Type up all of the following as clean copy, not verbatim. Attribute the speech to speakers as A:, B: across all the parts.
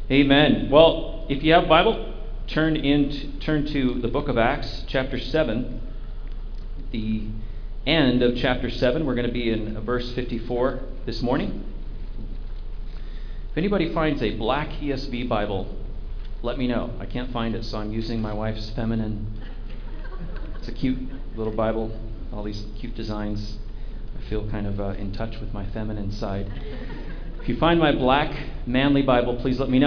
A: Amen. Well, if you have a Bible, turn to the book of Acts, chapter 7. The end of chapter 7. We're going to be in verse 54 this morning. If anybody finds a black ESV Bible, let me know. I can't find it, so I'm using my wife's feminine. It's a cute little Bible, all these cute designs. I feel kind of in touch with my feminine side. If you find my black manly Bible, please let me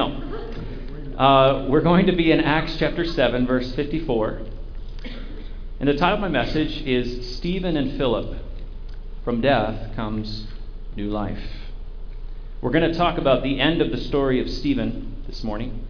A: know. We're going to be in Acts chapter 7, verse 54. And the title of my message is Stephen and Philip. From death comes new life. We're going to talk about the end of the story of Stephen this morning.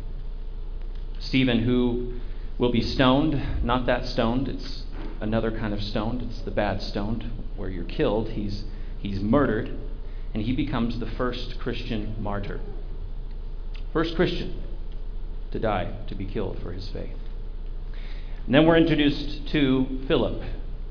A: Stephen, who will be stoned. Not that stoned. It's another kind of stoned. It's the bad stoned, where you're killed. He's murdered. And he becomes the first Christian martyr. First Christian to die, to be killed for his faith. And then we're introduced to Philip,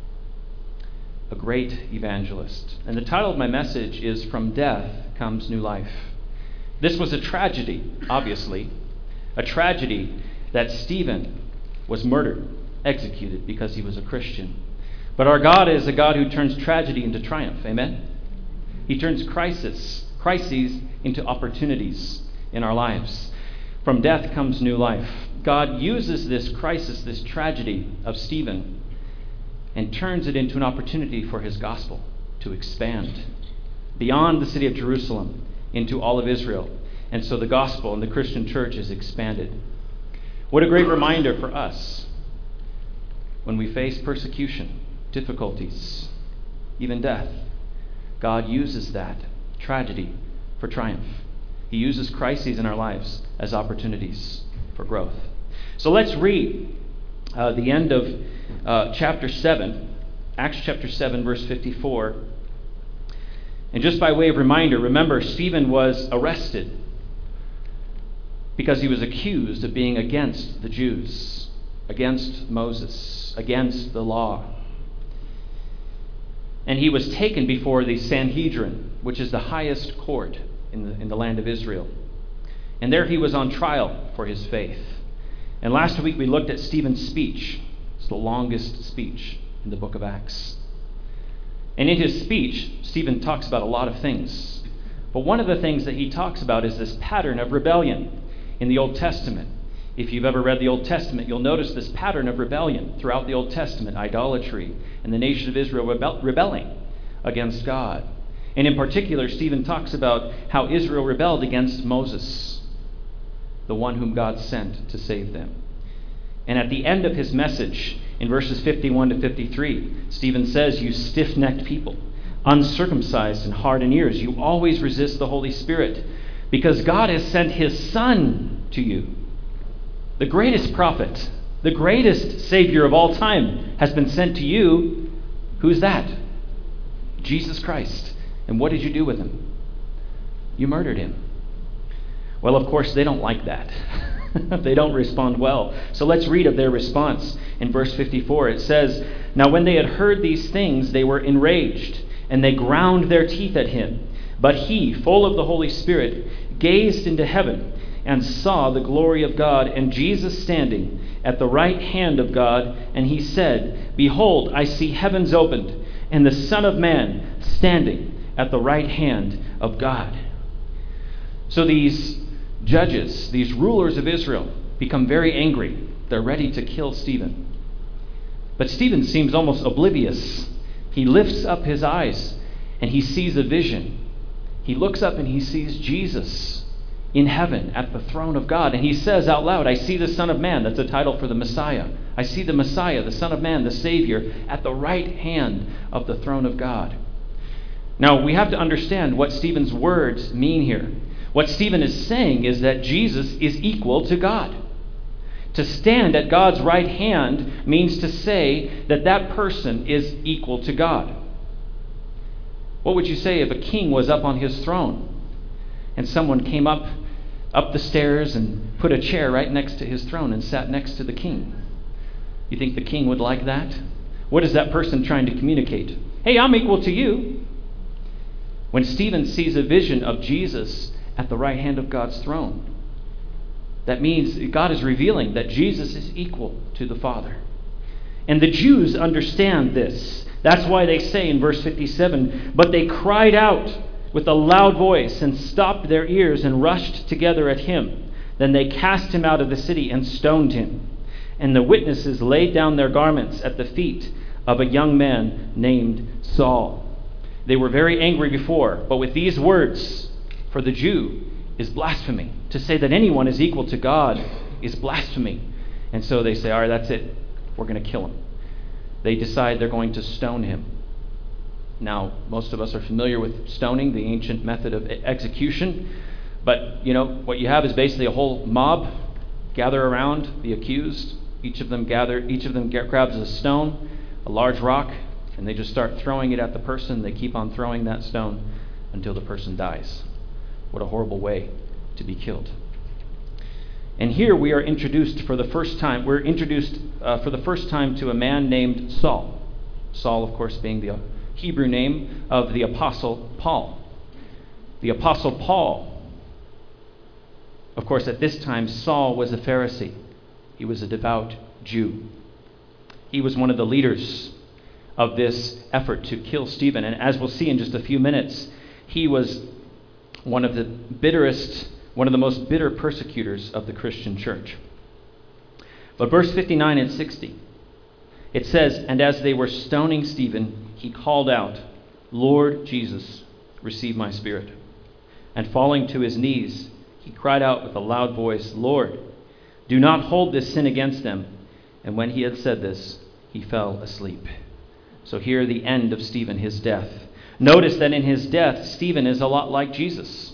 A: a great evangelist. And the title of my message is From Death Comes New Life. This was a tragedy, obviously. A tragedy that Stephen was murdered, executed because he was a Christian. But our God is a God who turns tragedy into triumph. Amen? He turns crises into opportunities in our lives. From death comes new life. God uses this crisis, this tragedy of Stephen, and turns it into an opportunity for his gospel to expand beyond the city of Jerusalem into all of Israel. And so the gospel and the Christian church is expanded. What a great reminder for us when we face persecution, difficulties, even death. God uses that tragedy for triumph. He uses crises in our lives as opportunities for growth. So let's read the end of chapter 7, Acts chapter 7, verse 54. And just by way of reminder, remember, Stephen was arrested because he was accused of being against the Jews, against Moses, against the law. And he was taken before the Sanhedrin, which is the highest court in the land of Israel. And there he was on trial for his faith. And last week we looked at Stephen's speech. It's the longest speech in the book of Acts. And in his speech, Stephen talks about a lot of things. But one of the things that he talks about is this pattern of rebellion in the Old Testament. If you've ever read the Old Testament, you'll notice this pattern of rebellion throughout the Old Testament, idolatry, and the nation of Israel rebelling against God. And in particular, Stephen talks about how Israel rebelled against Moses, the one whom God sent to save them. And at the end of his message, in verses 51 to 53, Stephen says, "You stiff-necked people, uncircumcised and hard in ears, you always resist the Holy Spirit, because God has sent his Son to you. The greatest prophet, the greatest Savior of all time has been sent to you." Who's that? Jesus Christ. And what did you do with him? You murdered him. Well, of course, they don't like that. They don't respond well. So let's read of their response. In verse 54, it says, "Now when they had heard these things, they were enraged, and they ground their teeth at him. But he, full of the Holy Spirit, gazed into heaven and saw the glory of God and Jesus standing at the right hand of God. And he said, 'Behold, I see heavens opened, and the Son of Man standing at the right hand of God.'" So these judges, these rulers of Israel, become very angry. They're ready to kill Stephen. But Stephen seems almost oblivious. He lifts up his eyes and he sees a vision. He looks up and he sees Jesus in heaven at the throne of God. And he says out loud, "I see the Son of Man." That's a title for the Messiah. "I see the Messiah, the Son of Man, the Savior, at the right hand of the throne of God." Now, we have to understand what Stephen's words mean here. What Stephen is saying is that Jesus is equal to God. To stand at God's right hand means to say that that person is equal to God. What would you say if a king was up on his throne and someone came up the stairs and put a chair right next to his throne and sat next to the king? You think the king would like that? What is that person trying to communicate? Hey, I'm equal to you. When Stephen sees a vision of Jesus at the right hand of God's throne, That means God is revealing that Jesus is equal to the Father. And the Jews understand this. That's why they say in verse 57, "But they cried out with a loud voice and stopped their ears and rushed together at him. Then they cast him out of the city and stoned him. And the witnesses laid down their garments at the feet of a young man named Saul." They were very angry before, but with these words, for the Jew is blasphemy. To say that anyone is equal to God is blasphemy. And so they say, all right, that's it. We're going to kill him. They decide they're going to stone him. Now, most of us are familiar with stoning, the ancient method of execution. But, what you have is basically a whole mob gather around the accused. Each of them grabs a stone, a large rock, and they just start throwing it at the person. They keep on throwing that stone until the person dies. What a horrible way to be killed. And here we are introduced for the first time. We're introduced for the first time to a man named Saul. Saul, of course, being the Hebrew name of the Apostle Paul. The Apostle Paul, of course, at this time, Saul was a Pharisee. He was a devout Jew. He was one of the leaders of this effort to kill Stephen. And as we'll see in just a few minutes, he was one of the most bitter persecutors of the Christian church. But verse 59 and 60, it says, "And as they were stoning Stephen, he called out, 'Lord Jesus, receive my spirit.' And falling to his knees, he cried out with a loud voice, 'Lord, do not hold this sin against them.' And when he had said this, he fell asleep." So here the end of Stephen, his death. Notice that in his death, Stephen is a lot like Jesus.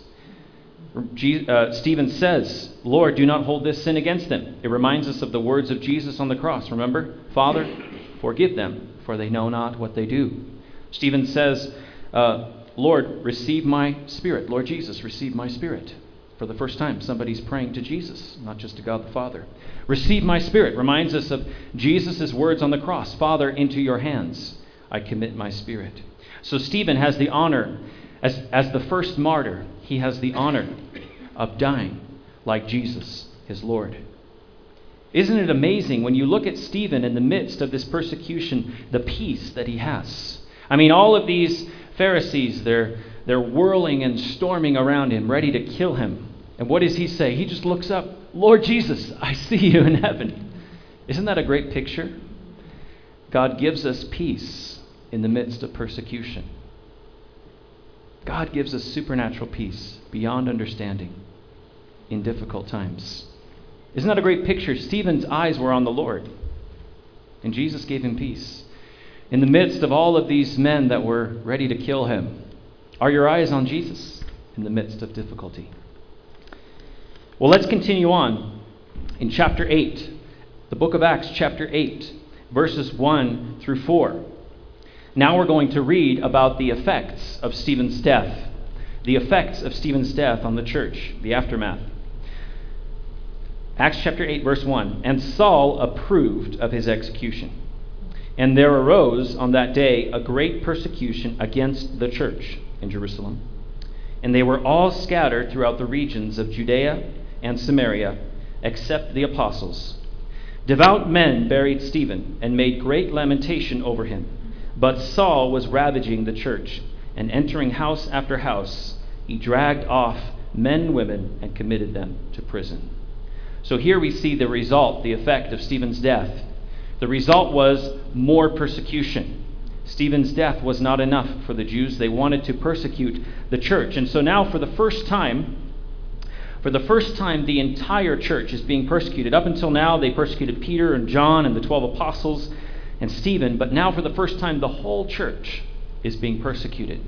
A: Stephen says, "Lord, do not hold this sin against them." It reminds us of the words of Jesus on the cross. Remember? "Father, forgive them, for they know not what they do." Stephen says, "Lord, receive my spirit." Lord Jesus, receive my spirit. For the first time, somebody's praying to Jesus, not just to God the Father. "Receive my spirit" reminds us of Jesus' words on the cross. "Father, into your hands I commit my spirit." So Stephen has the honor, as the first martyr, he has the honor of dying like Jesus, his Lord. Isn't it amazing when you look at Stephen in the midst of this persecution, the peace that he has? I mean, all of these Pharisees, they're whirling and storming around him, ready to kill him. And what does he say? He just looks up, "Lord Jesus, I see you in heaven." Isn't that a great picture? God gives us peace in the midst of persecution. God gives us supernatural peace beyond understanding in difficult times. Isn't that a great picture? Stephen's eyes were on the Lord, and Jesus gave him peace. In the midst of all of these men that were ready to kill him, are your eyes on Jesus in the midst of difficulty? Well, let's continue on in chapter 8, the book of Acts, chapter 8, verses 1 through 4. Now we're going to read about the effects of Stephen's death. The effects of Stephen's death on the church, the aftermath. Acts chapter 8, verse 1. "And Saul approved of his execution. And there arose on that day a great persecution against the church in Jerusalem. And they were all scattered throughout the regions of Judea and Samaria, except the apostles. Devout men buried Stephen and made great lamentation over him. But Saul was ravaging the church, and entering house after house, he dragged off men and women and committed them to prison." So here we see the result, the effect of Stephen's death. The result was more persecution. Stephen's death was not enough for the Jews. They wanted to persecute the church. And so now for the first time, the entire church is being persecuted. Up until now, they persecuted Peter and John and the 12 apostles and Stephen. But now for the first time, the whole church is being persecuted.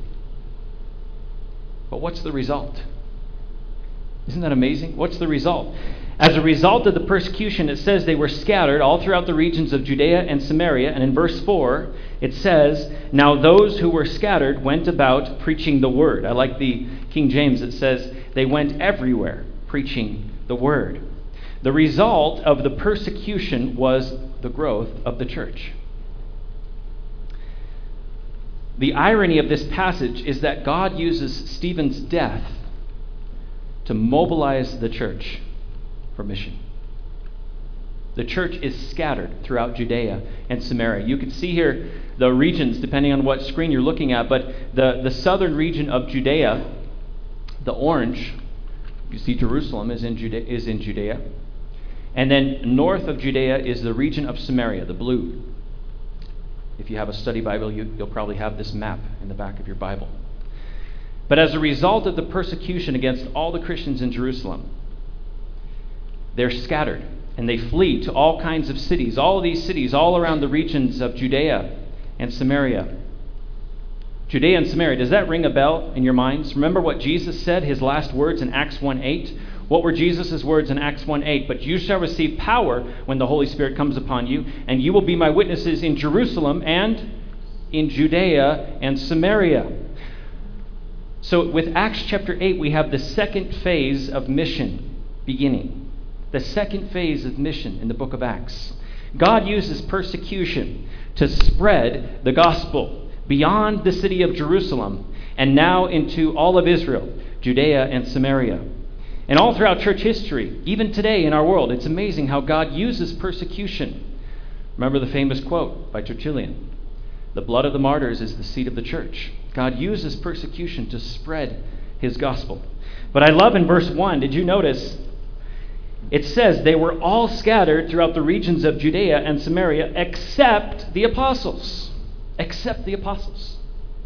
A: But what's the result? Isn't that amazing? What's the result? As a result of the persecution, it says they were scattered all throughout the regions of Judea and Samaria. And in verse 4, it says, "Now those who were scattered went about preaching the word." I like the King James. It says, they went everywhere preaching the word. The result of the persecution was the growth of the church. The irony of this passage is that God uses Stephen's death to mobilize the church for mission. The church is scattered throughout Judea and Samaria. You can see here the regions, depending on what screen you're looking at, but the southern region of Judea, the orange, you see Jerusalem is in Judea. And then north of Judea is the region of Samaria, the blue. If you have a study Bible, you'll probably have this map in the back of your Bible. But as a result of the persecution against all the Christians in Jerusalem, they're scattered and they flee to all kinds of cities, all of these cities all around the regions of Judea and Samaria. Judea and Samaria, does that ring a bell in your minds? Remember what Jesus said, his last words in Acts 1:8? What were Jesus' words in Acts 1:8? But you shall receive power when the Holy Spirit comes upon you, and you will be my witnesses in Jerusalem and in Judea and Samaria. So with Acts chapter 8, we have the second phase of mission beginning. The second phase of mission in the book of Acts. God uses persecution to spread the gospel beyond the city of Jerusalem and now into all of Israel, Judea and Samaria. And all throughout church history, even today in our world, it's amazing how God uses persecution. Remember the famous quote by Tertullian, "The blood of the martyrs is the seed of the church." God uses persecution to spread his gospel. But I love in verse 1, did you notice? It says they were all scattered throughout the regions of Judea and Samaria except the apostles. Except the apostles.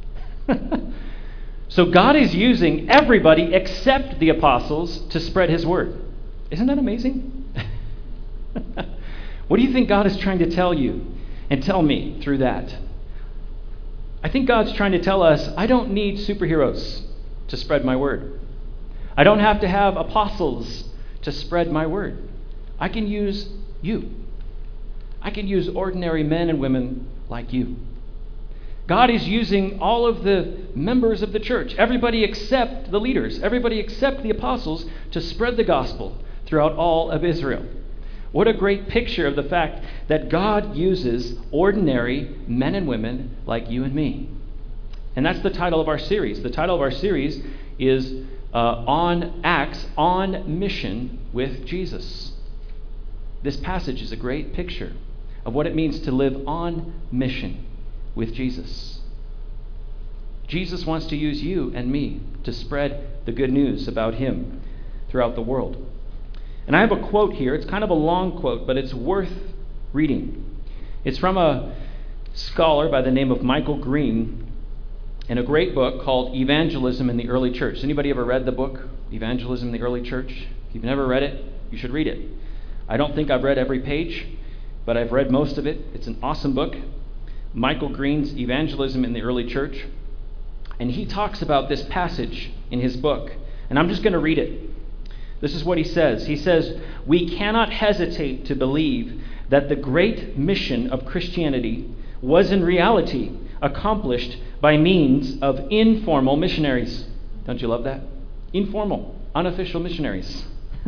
A: So God is using everybody except the apostles to spread his word. Isn't that amazing? What do you think God is trying to tell you and tell me through that? I think God's trying to tell us, I don't need superheroes to spread my word. I don't have to have apostles to spread my word. I can use you. I can use ordinary men and women like you. God is using all of the members of the church, everybody except the leaders, everybody except the apostles, to spread the gospel throughout all of Israel. What a great picture of the fact that God uses ordinary men and women like you and me. And that's the title of our series. The title of our series is On Acts, On Mission with Jesus. This passage is a great picture of what it means to live on mission with Jesus. Jesus wants to use you and me to spread the good news about him throughout the world. And I have a quote here. It's kind of a long quote, but it's worth reading. It's from a scholar by the name of Michael Green in a great book called Evangelism in the Early Church. Anybody ever read the book, Evangelism in the Early Church? If you've never read it, you should read it. I don't think I've read every page, but I've read most of it. It's an awesome book. Michael Green's Evangelism in the Early Church. And he talks about this passage in his book. And I'm just going to read it. This is what he says. He says, "We cannot hesitate to believe that the great mission of Christianity was in reality accomplished by means of informal missionaries." Don't you love that? Informal, unofficial missionaries.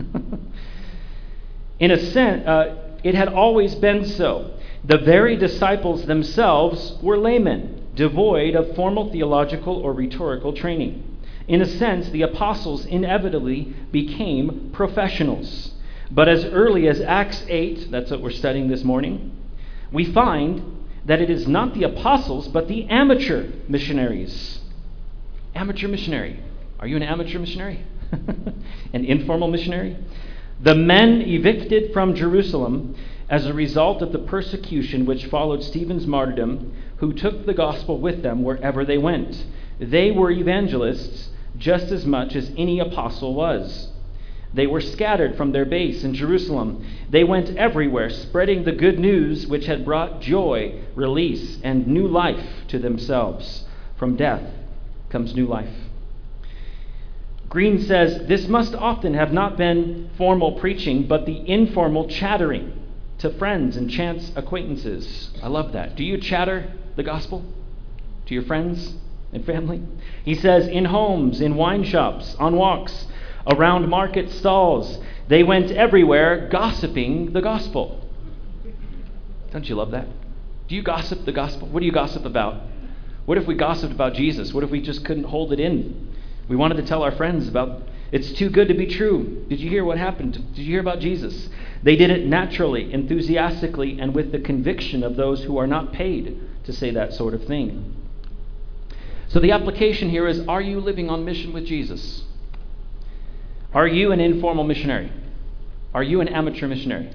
A: In a sense, it had always been so. The very disciples themselves were laymen, devoid of formal theological or rhetorical training. In a sense, the apostles inevitably became professionals. But as early as Acts 8, that's what we're studying this morning, we find that it is not the apostles, but the amateur missionaries. Amateur missionary. Are you an amateur missionary? An informal missionary? The men evicted from Jerusalem as a result of the persecution which followed Stephen's martyrdom, who took the gospel with them wherever they went. They were evangelists just as much as any apostle was. They were scattered from their base in Jerusalem. They went everywhere, spreading the good news which had brought joy, release, and new life to themselves. From death comes new life. Green says, this must often have not been formal preaching, but the informal chattering to friends and chance acquaintances. I love that. Do you chatter the gospel to your friends and family? He says, in homes, in wine shops, on walks, around market stalls. They went everywhere gossiping the gospel. Don't you love that? Do you gossip the gospel? What do you gossip about? What if we gossiped about Jesus? What if we just couldn't hold it in? We wanted to tell our friends about It's too good to be true. Did you hear what happened? Did you hear about Jesus? They did it naturally, enthusiastically, and with the conviction of those who are not paid to say that sort of thing. So the application here is, are you living on mission with Jesus? Are you an informal missionary? Are you an amateur missionary?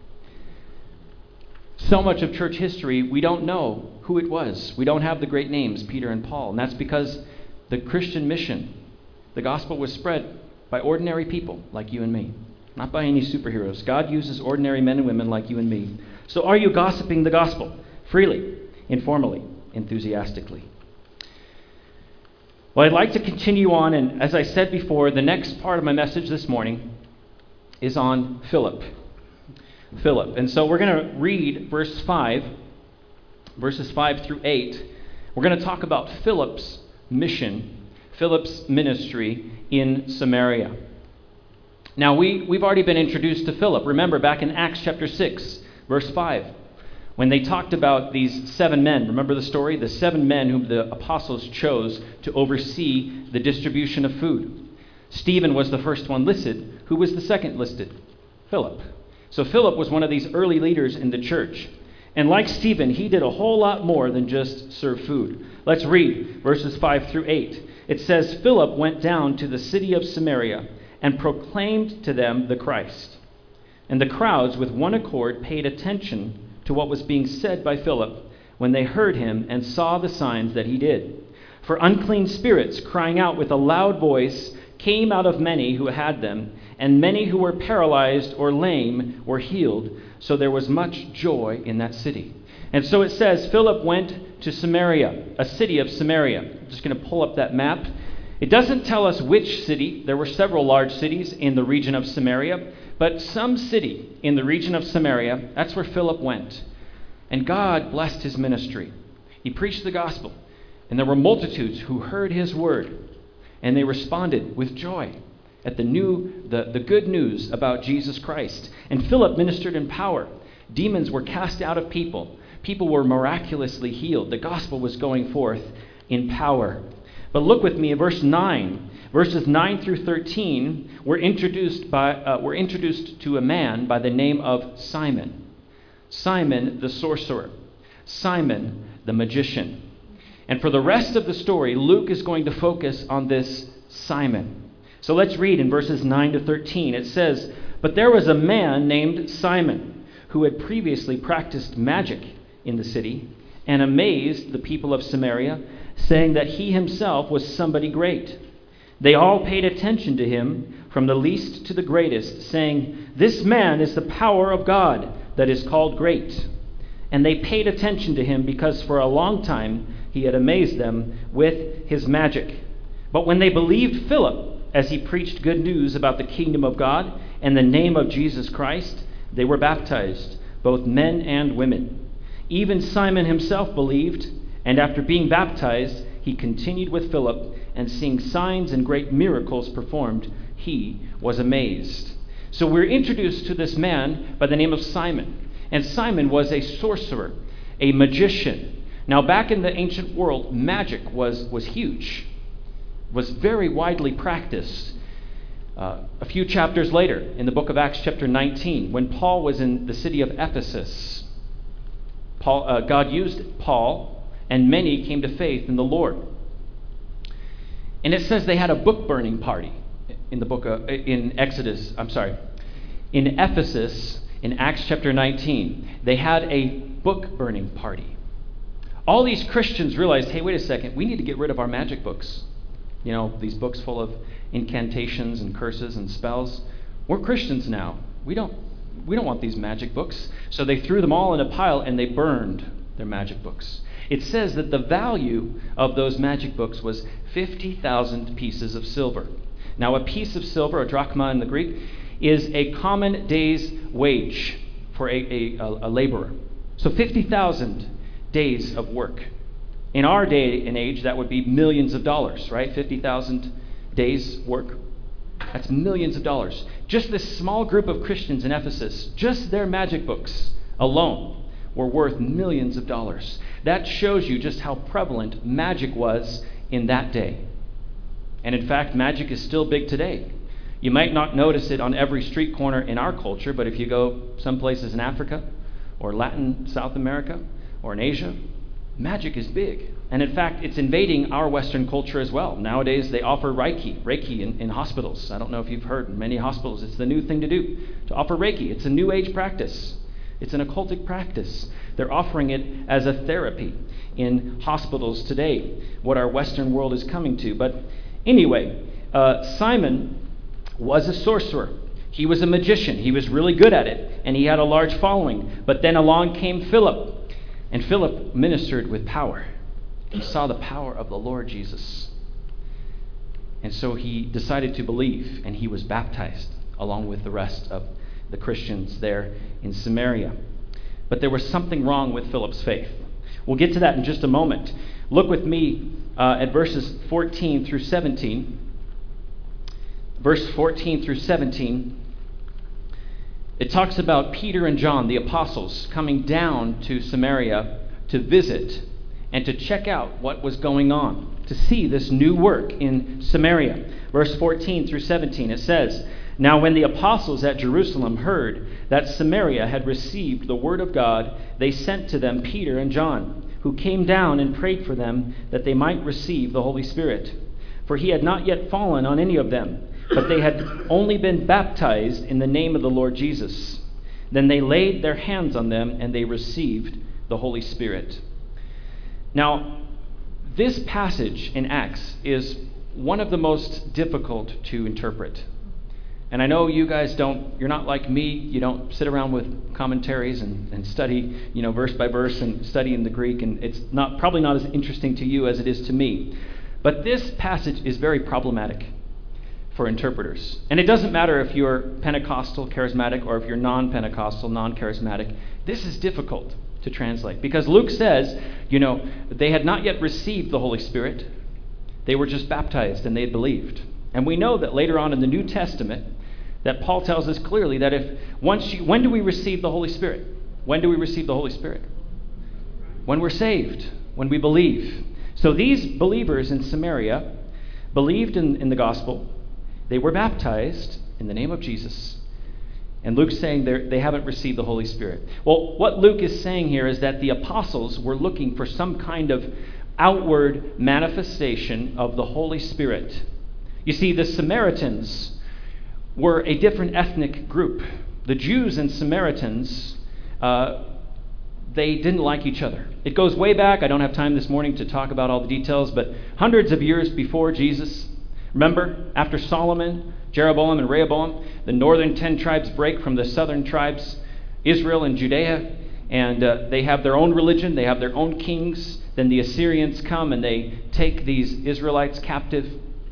A: So much of church history, we don't know who it was. We don't have the great names, Peter and Paul. And that's because the Christian mission, the gospel was spread by ordinary people like you and me, not by any superheroes. God uses ordinary men and women like you and me. So are you gossiping the gospel freely, informally, enthusiastically? Well, I'd like to continue on, and as I said before, the next part of my message this morning is on Philip. And so we're going to read verses 5 through 8. We're going to talk about Philip's mission, Philip's ministry in Samaria. Now, we've already been introduced to Philip. Remember, back in Acts chapter 6, verse 5, when they talked about these 7 men. Remember the story? The 7 men whom the apostles chose to oversee the distribution of food. Stephen was the first one listed. Who was the second listed? Philip. So Philip was one of these early leaders in the church. And like Stephen, he did a whole lot more than just serve food. Let's read verses 5 through 8. It says, Philip went down to the city of Samaria and proclaimed to them the Christ. And the crowds with one accord paid attention to what was being said by Philip when they heard him and saw the signs that he did. For unclean spirits, crying out with a loud voice, came out of many who had them, and many who were paralyzed or lame were healed. So there was much joy in that city. And so it says, Philip went to Samaria, a city of Samaria. I'm just going to pull up that map. It doesn't tell us which city. There were several large cities in the region of Samaria, but some city in the region of Samaria, that's where Philip went. And God blessed his ministry. He preached the gospel, and there were multitudes who heard his word, and they responded with joy at the good news about Jesus Christ. And Philip ministered in power. Demons were cast out of people. People were miraculously healed. The gospel was going forth in power. But look with me at verse 9. Verses 9 through 13, we're introduced to a man by the name of Simon. Simon the sorcerer. Simon the magician. And for the rest of the story, Luke is going to focus on this Simon. So let's read in verses 9 to 13. It says, But there was a man named Simon who had previously practiced magic in the city and amazed the people of Samaria, saying that he himself was somebody great. They all paid attention to him, from the least to the greatest, saying, This man is the power of God that is called great. And they paid attention to him because for a long time he had amazed them with his magic. But when they believed Philip, as he preached good news about the kingdom of God and the name of Jesus Christ, they were baptized, both men and women. Even Simon himself believed, and after being baptized, he continued with Philip, and seeing signs and great miracles performed, he was amazed. So we're introduced to this man by the name of Simon. And Simon was a sorcerer, a magician. Now, back in the ancient world, magic was huge, was very widely practiced. A few chapters later, in the book of Acts chapter 19, when Paul was in the city of Ephesus, God used Paul, and many came to faith in the Lord. And it says they had a book burning party in Ephesus, in Acts chapter 19. They had a book burning party. All these Christians realized, hey, wait a second, we need to get rid of our magic books. You know, these books full of incantations and curses and spells. We're Christians now. We don't want these magic books. So they threw them all in a pile and they burned their magic books. It says that the value of those magic books was 50,000 pieces of silver. Now, a piece of silver, a drachma in the Greek, is a common day's wage for a laborer. So 50,000 days of work. In our day and age, that would be millions of dollars, right? 50,000 days work. That's millions of dollars. Just this small group of Christians in Ephesus, just their magic books alone were worth millions of dollars. That shows you just how prevalent magic was in that day. And in fact, magic is still big today. You might not notice it on every street corner in our culture, but if you go some places in Africa or Latin South America or in Asia, magic is big. And in fact, it's invading our Western culture as well. Nowadays, they offer Reiki in hospitals. I don't know if you've heard, in many hospitals, it's the new thing to do, to offer Reiki. It's a new age practice. It's an occultic practice. They're offering it as a therapy in hospitals today, what our Western world is coming to. But anyway, Simon was a sorcerer. He was a magician. He was really good at it, and he had a large following. But then along came Philip, and Philip ministered with power. He saw the power of the Lord Jesus. And so he decided to believe, and he was baptized along with the rest of the Christians there in Samaria. But there was something wrong with Philip's faith. We'll get to that in just a moment. Look with me at verses 14 through 17. Verse 14 through 17. It talks about Peter and John, the apostles, coming down to Samaria to visit and to check out what was going on, to see this new work in Samaria. Verse 14 through 17, it says, "Now when the apostles at Jerusalem heard that Samaria had received the word of God, they sent to them Peter and John, who came down and prayed for them that they might receive the Holy Spirit. For he had not yet fallen on any of them, but they had only been baptized in the name of the Lord Jesus. Then they laid their hands on them, and they received the Holy Spirit." Now, this passage in Acts is one of the most difficult to interpret. And I know you guys you're not like me, you don't sit around with commentaries and study, verse by verse and study in the Greek, and it's probably not as interesting to you as it is to me. But this passage is very problematic for interpreters. And it doesn't matter if you're Pentecostal, charismatic, or if you're non-Pentecostal, non-charismatic. This is difficult to translate because Luke says, they had not yet received the Holy Spirit. They were just baptized and they had believed. And we know that later on in the New Testament that Paul tells us clearly that when do we receive the Holy Spirit? When do we receive the Holy Spirit? When we're saved, when we believe. So these believers in Samaria believed in the gospel. They were baptized in the name of Jesus. And Luke's saying they haven't received the Holy Spirit. Well, what Luke is saying here is that the apostles were looking for some kind of outward manifestation of the Holy Spirit. You see, the Samaritans were a different ethnic group. The Jews and Samaritans, they didn't like each other. It goes way back. I don't have time this morning to talk about all the details, but hundreds of years before Jesus. Remember, after Solomon, Jeroboam, and Rehoboam, the northern 10 tribes break from the southern tribes, Israel and Judea, and they have their own religion, they have their own kings. Then the Assyrians come and they take these Israelites captive.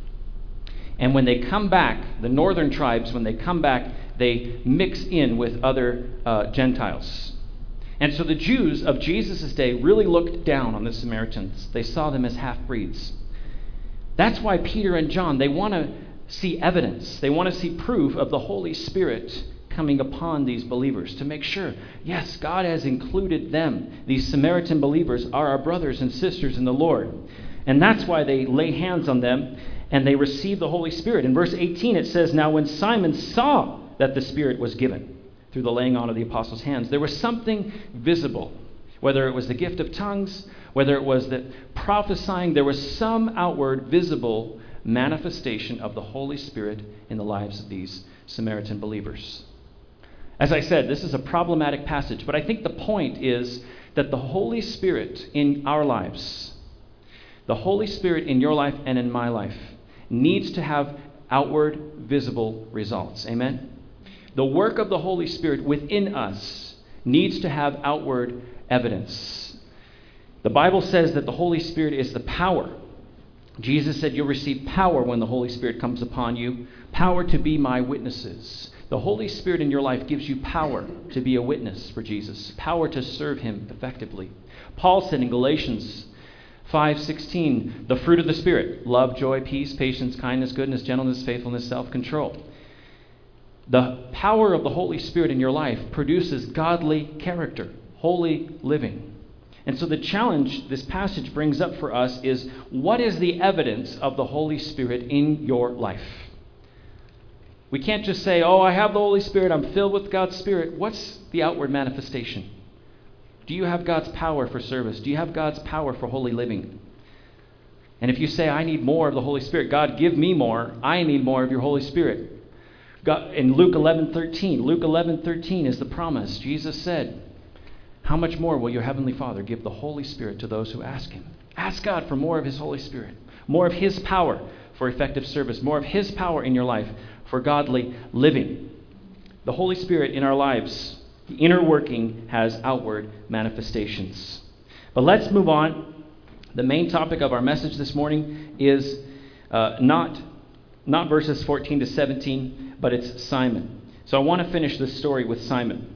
A: And when they come back, the northern tribes, when they come back, they mix in with other Gentiles. And so the Jews of Jesus' day really looked down on the Samaritans. They saw them as half-breeds. That's why Peter and John, they want to see evidence. They want to see proof of the Holy Spirit coming upon these believers to make sure, yes, God has included them. These Samaritan believers are our brothers and sisters in the Lord. And that's why they lay hands on them and they receive the Holy Spirit. In verse 18 it says, "Now when Simon saw that the Spirit was given through the laying on of the apostles' hands, there was something visible. Whether it was the gift of tongues, whether it was the prophesying, there was some outward visible manifestation of the Holy Spirit in the lives of these Samaritan believers." As I said, this is a problematic passage, but I think the point is that the Holy Spirit in our lives, the Holy Spirit in your life and in my life, needs to have outward visible results. Amen? The work of the Holy Spirit within us needs to have outward evidence. The Bible says that the Holy Spirit is the power. Jesus said you'll receive power when the Holy Spirit comes upon you, power to be my witnesses. The Holy Spirit in your life gives you power to be a witness for Jesus, power to serve him effectively. Paul said in Galatians 5:16, the fruit of the Spirit, love, joy, peace, patience, kindness, goodness, gentleness, faithfulness, self-control. The power of the Holy Spirit in your life produces godly character, holy living. And so the challenge this passage brings up for us is, what is the evidence of the Holy Spirit in your life? We can't just say, oh, I have the Holy Spirit, I'm filled with God's Spirit. What's the outward manifestation? Do you have God's power for service? Do you have God's power for holy living? And if you say, I need more of the Holy Spirit, God, give me more. I need more of your Holy Spirit. God, in Luke 11:13 is the promise. Jesus said, how much more will your heavenly Father give the Holy Spirit to those who ask him? Ask God for more of his Holy Spirit, more of his power for effective service, more of his power in your life for godly living. The Holy Spirit in our lives, the inner working, has outward manifestations. But let's move on. The main topic of our message this morning is not verses 14 to 17, but it's Simon. So I want to finish this story with Simon.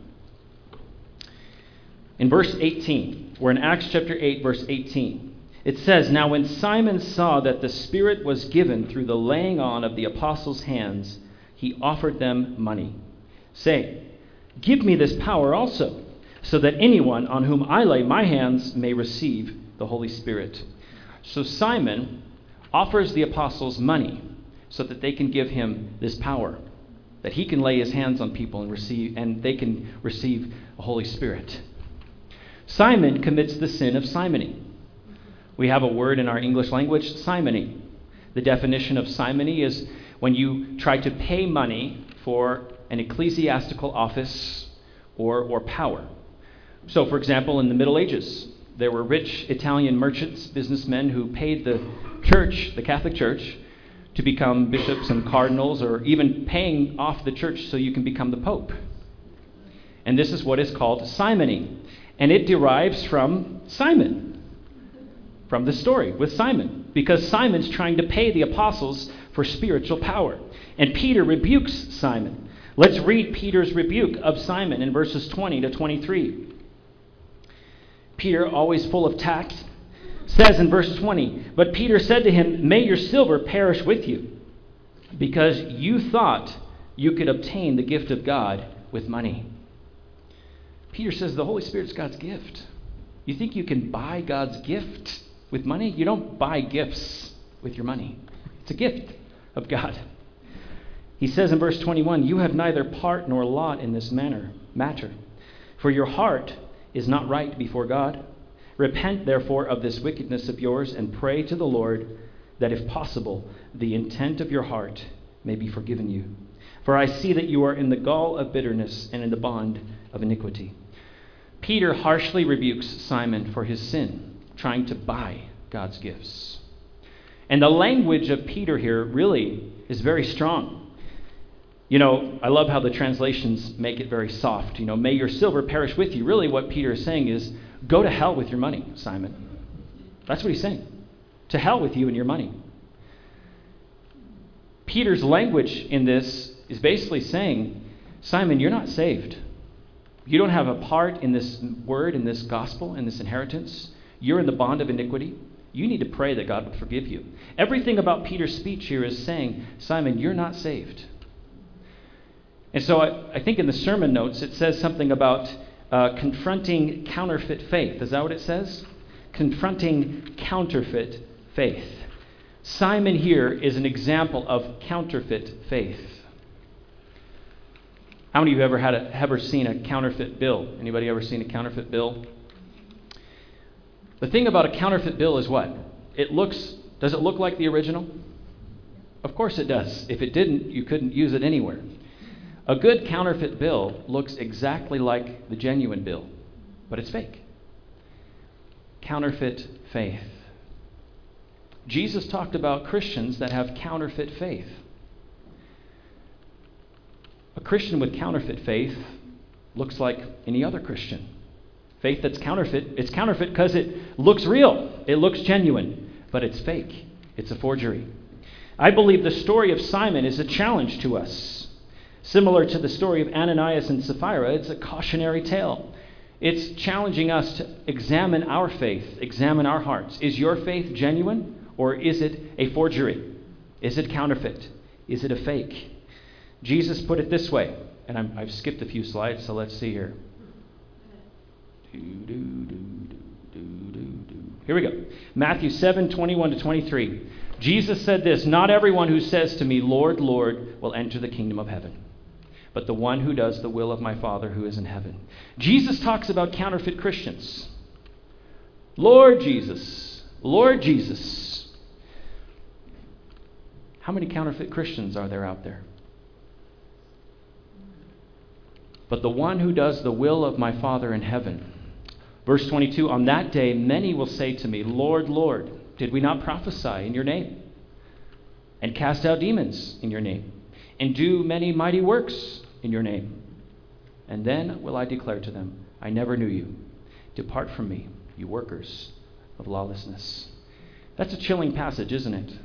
A: In verse 18, we're in Acts chapter 8, verse 18. It says, now when Simon saw that the Spirit was given through the laying on of the apostles' hands, he offered them money, saying, give me this power also, so that anyone on whom I lay my hands may receive the Holy Spirit. So Simon offers the apostles money so that they can give him this power, that he can lay his hands on people and they can receive the Holy Spirit. Simon commits the sin of simony. We have a word in our English language, simony. The definition of simony is when you try to pay money for an ecclesiastical office or power. So, for example, in the Middle Ages, there were rich Italian merchants, businessmen who paid the church, the Catholic Church, to become bishops and cardinals, or even paying off the church so you can become the Pope. And this is what is called simony. And it derives from Simon, from the story with Simon, because Simon's trying to pay the apostles for spiritual power. And Peter rebukes Simon. Let's read Peter's rebuke of Simon in verses 20 to 23. Peter, always full of tact, says in verse 20, but Peter said to him, may your silver perish with you, because you thought you could obtain the gift of God with money. Peter says the Holy Spirit's God's gift. You think you can buy God's gift with money? You don't buy gifts with your money. It's a gift of God. He says in verse 21, you have neither part nor lot in this matter, for your heart is not right before God. Repent, therefore, of this wickedness of yours, and pray to the Lord that, if possible, the intent of your heart may be forgiven you. For I see that you are in the gall of bitterness and in the bond of iniquity. Peter harshly rebukes Simon for his sin, trying to buy God's gifts. And the language of Peter here really is very strong. You know, I love how the translations make it very soft. You know, may your silver perish with you. Really what Peter is saying is, go to hell with your money, Simon. That's what he's saying. To hell with you and your money. Peter's language in this is basically saying, Simon, you're not saved. You don't have a part in this word, in this gospel, in this inheritance. You're in the bond of iniquity. You need to pray that God will forgive you. Everything about Peter's speech here is saying, Simon, you're not saved. And so I think in the sermon notes it says something about confronting counterfeit faith. Is that what it says? Confronting counterfeit faith. Simon here is an example of counterfeit faith. How many of you ever seen a counterfeit bill? Anybody ever seen a counterfeit bill? The thing about a counterfeit bill is what? Does it look like the original? Of course it does. If it didn't, you couldn't use it anywhere. A good counterfeit bill looks exactly like the genuine bill, but it's fake. Counterfeit faith. Jesus talked about Christians that have counterfeit faith. A Christian with counterfeit faith looks like any other Christian. Faith that's counterfeit, it's counterfeit because it looks real, it looks genuine, but it's fake. It's a forgery. I believe the story of Simon is a challenge to us. Similar to the story of Ananias and Sapphira, it's a cautionary tale. It's challenging us to examine our faith, examine our hearts. Is your faith genuine, or is it a forgery? Is it counterfeit? Is it a fake? Jesus put it this way, and I've skipped a few slides, so let's see here. Here we go. Matthew 7:21 to 23. Jesus said this, "Not everyone who says to me, 'Lord, Lord,' will enter the kingdom of heaven, but the one who does the will of my Father who is in heaven." Jesus talks about counterfeit Christians. Lord Jesus, Lord Jesus. How many counterfeit Christians are there out there? But the one who does the will of my Father in heaven. Verse 22, "On that day many will say to me, 'Lord, Lord, did we not prophesy in your name, and cast out demons in your name, and do many mighty works in your name?' And then will I declare to them, 'I never knew you. Depart from me, you workers of lawlessness.'" That's a chilling passage, isn't it?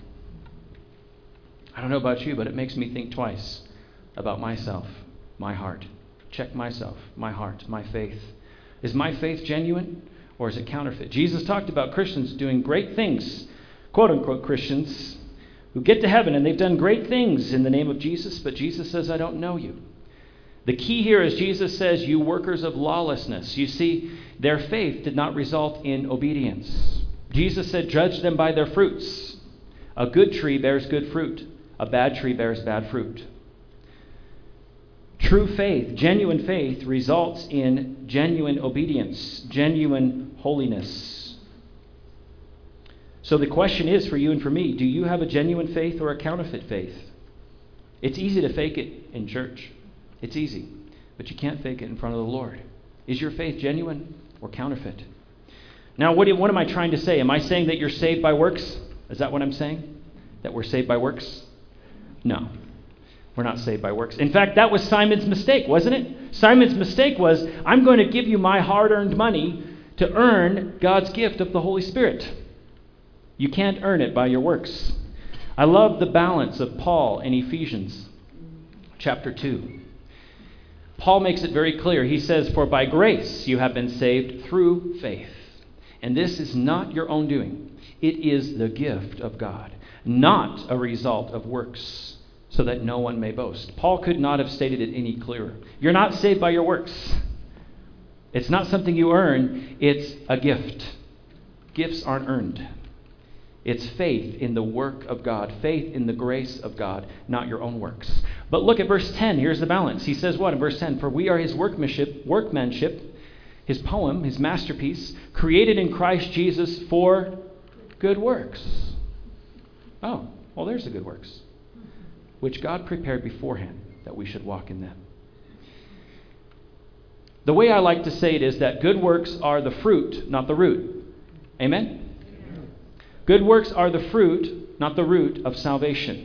A: I don't know about you, but it makes me think twice about myself, my heart. Check myself, my heart, my faith. Is my faith genuine, or is it counterfeit? Jesus talked about Christians doing great things, quote-unquote Christians, who get to heaven and they've done great things in the name of Jesus, but Jesus says, "I don't know you." The key here is Jesus says, "You workers of lawlessness." You see, their faith did not result in obedience. Jesus said, "Judge them by their fruits. A good tree bears good fruit. A bad tree bears bad fruit." True faith, genuine faith, results in genuine obedience, genuine holiness. So the question is for you and for me, do you have a genuine faith or a counterfeit faith? It's easy to fake it in church. It's easy. But you can't fake it in front of the Lord. Is your faith genuine or counterfeit? Now, what am I trying to say? Am I saying that you're saved by works? Is that what I'm saying? That we're saved by works? No. We're not saved by works. In fact, that was Simon's mistake, wasn't it? Simon's mistake was, I'm going to give you my hard-earned money to earn God's gift of the Holy Spirit. You can't earn it by your works. I love the balance of Paul in Ephesians chapter 2. Paul makes it very clear. He says, "For by grace you have been saved through faith. And this is not your own doing. It is the gift of God, not a result of works, so that no one may boast." Paul could not have stated it any clearer. You're not saved by your works. It's not something you earn. It's a gift. Gifts aren't earned. It's faith in the work of God, faith in the grace of God, not your own works. But look at verse 10. Here's the balance. He says what in verse 10? "For we are his workmanship, his poem, his masterpiece, created in Christ Jesus for good works." Oh, well, there's the good works, which God prepared beforehand that we should walk in them. The way I like to say it is that good works are the fruit, not the root. Amen? Good works are the fruit, not the root of salvation.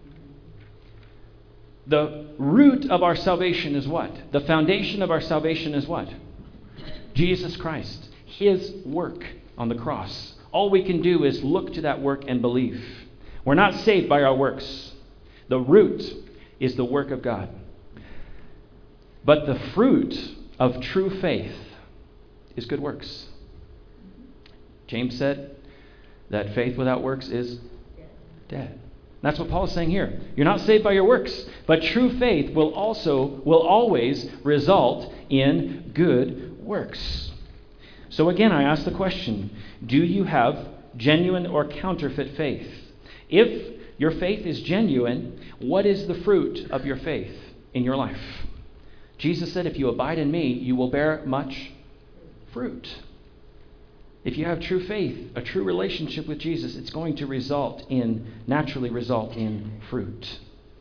A: The root of our salvation is what? The foundation of our salvation is what? Jesus Christ. His work on the cross. All we can do is look to that work and believe. We're not saved by our works. The root is the work of God. But the fruit of true faith is good works. James said that faith without works is dead. That's what Paul is saying here. You're not saved by your works, but true faith will always result in good works. So again, I ask the question, do you have genuine or counterfeit faith? If your faith is genuine, what is the fruit of your faith in your life? Jesus said, "If you abide in me, you will bear much fruit." If you have true faith, a true relationship with Jesus, it's going to naturally result in fruit.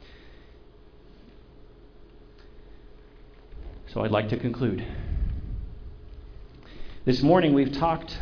A: So I'd like to conclude. This morning we've talked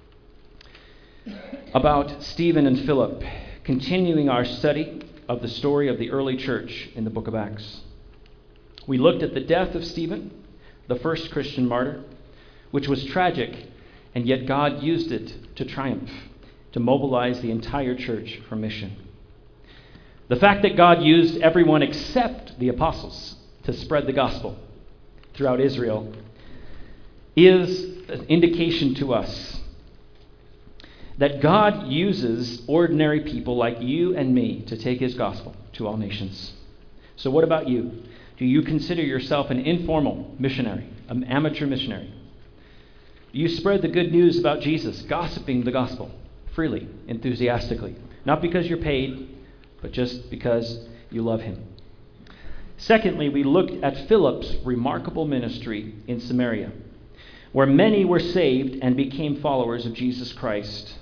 A: about Stephen and Philip, continuing our study of the story of the early church in the book of Acts. We looked at the death of Stephen, the first Christian martyr, which was tragic, and yet God used it to triumph, to mobilize the entire church for mission. The fact that God used everyone except the apostles to spread the gospel throughout Israel is an indication to us that God uses ordinary people like you and me to take his gospel to all nations. So what about you? Do you consider yourself an informal missionary, an amateur missionary? Do you spread the good news about Jesus, gossiping the gospel freely, enthusiastically? Not because you're paid, but just because you love him. Secondly, we looked at Philip's remarkable ministry in Samaria, where many were saved and became followers of Jesus Christ.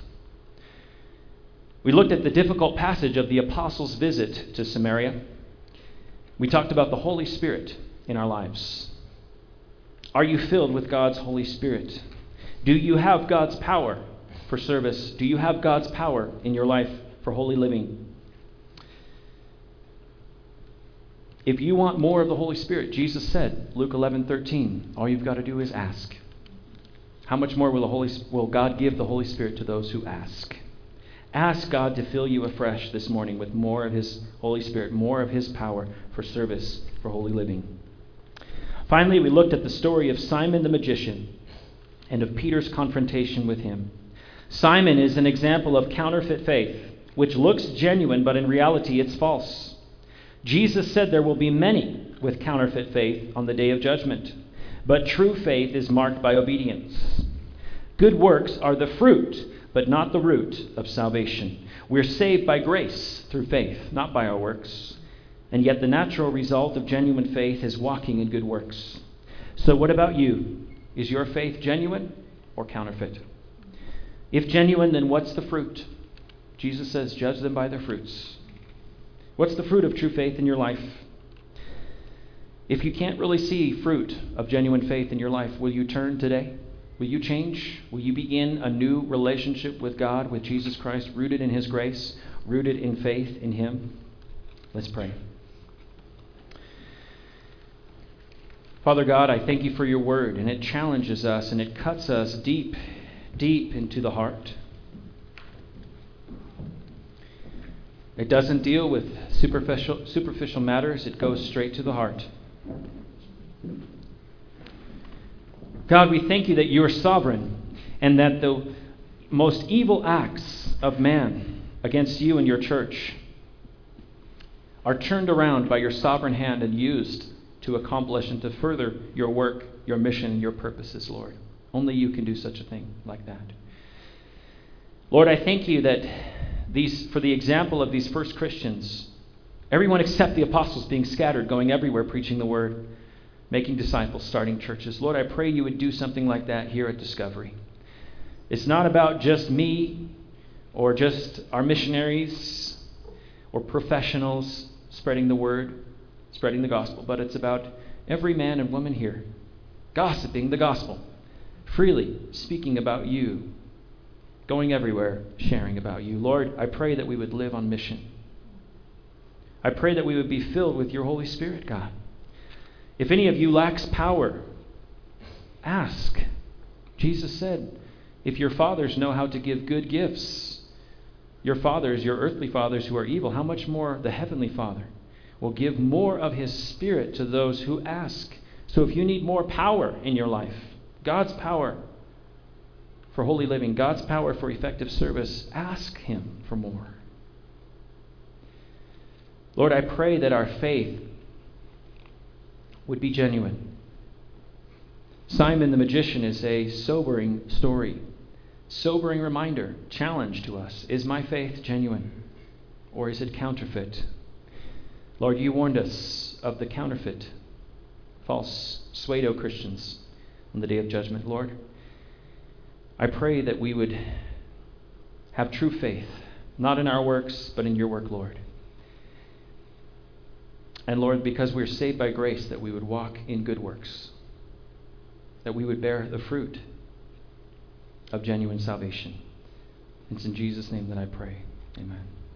A: We looked at the difficult passage of the apostles' visit to Samaria. We talked about the Holy Spirit in our lives. Are you filled with God's Holy Spirit? Do you have God's power for service? Do you have God's power in your life for holy living? If you want more of the Holy Spirit, Jesus said, Luke 11:13, all you've got to do is ask. How much more will God give the Holy Spirit to those who ask? Ask God to fill you afresh this morning with more of his Holy Spirit, more of his power for service, for holy living. Finally, we looked at the story of Simon the magician and of Peter's confrontation with him. Simon is an example of counterfeit faith, which looks genuine, but in reality it's false. Jesus said there will be many with counterfeit faith on the day of judgment, but true faith is marked by obedience. Good works are the fruit, but not the root of salvation. We're saved by grace through faith, not by our works. And yet the natural result of genuine faith is walking in good works. So what about you? Is your faith genuine or counterfeit? If genuine, then what's the fruit? Jesus says, judge them by their fruits. What's the fruit of true faith in your life? If you can't really see fruit of genuine faith in your life, will you turn today? Will you change? Will you begin a new relationship with God, with Jesus Christ, rooted in his grace, rooted in faith in him? Let's pray. Father God, I thank you for your word, and it challenges us and it cuts us deep, deep into the heart. It doesn't deal with superficial matters. It goes straight to the heart. God, we thank you that you are sovereign and that the most evil acts of man against you and your church are turned around by your sovereign hand and used to accomplish and to further your work, your mission, your purposes, Lord. Only you can do such a thing like that. Lord, I thank you that for the example of these first Christians, everyone except the apostles being scattered, going everywhere preaching the word, making disciples, starting churches. Lord, I pray you would do something like that here at Discovery. It's not about just me or just our missionaries or professionals spreading the word, spreading the gospel, but it's about every man and woman here gossiping the gospel, freely speaking about you, going everywhere, sharing about you. Lord, I pray that we would live on mission. I pray that we would be filled with your Holy Spirit, God. If any of you lacks power, ask. Jesus said, if your fathers know how to give good gifts, your fathers, your earthly fathers who are evil, how much more the Heavenly Father will give more of his Spirit to those who ask. So if you need more power in your life, God's power for holy living, God's power for effective service, ask him for more. Lord, I pray that our faith would be genuine. Simon the magician is a sobering story, sobering reminder, challenge to us. Is my faith genuine or is it counterfeit? Lord, you warned us of the counterfeit, false pseudo-Christians on the day of judgment. Lord, I pray that we would have true faith, not in our works, but in your work, Lord. And Lord, because we're saved by grace, that we would walk in good works, that we would bear the fruit of genuine salvation. It's in Jesus' name that I pray. Amen.